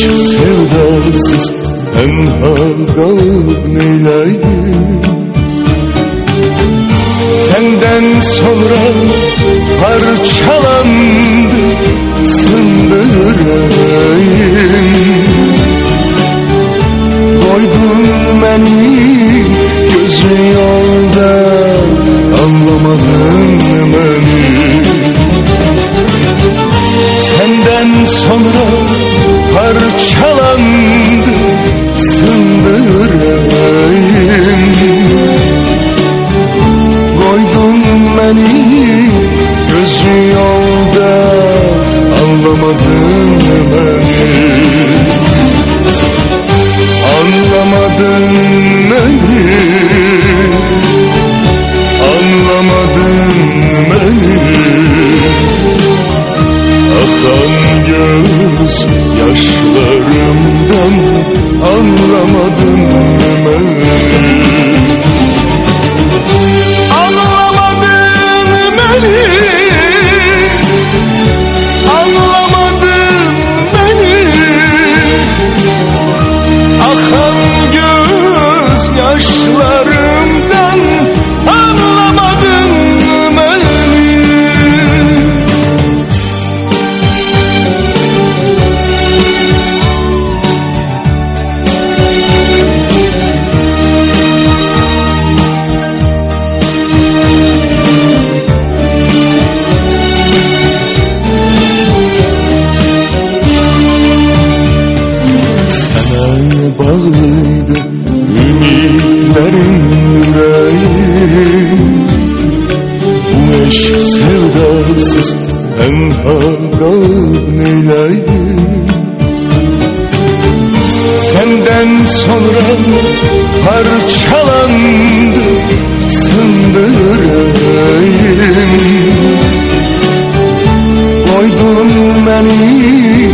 eşk sevdasız tenha kalıp neyleydim? Senden sonra parçalandı, sındı yüreğim. Koydun beni gözün yolda, anlamadın beni. Senden sonra parçalandı, sındı yüreğim. Koydun beni gözün yolda, anlamadın beni. Anlamadın beni, anlamadın beni. Akan göz yaşlarımdan anlamadın beni. Anlamadın beni, anlamadın beni. Akan göz yaşlarımdan anlamadın beni. Bağlıydı ümitlerin yüreğim. Bu eşk sevdasız tenha kalıp neyleydim? Senden sonra parçalandı, sındı yüreğim. Koydun beni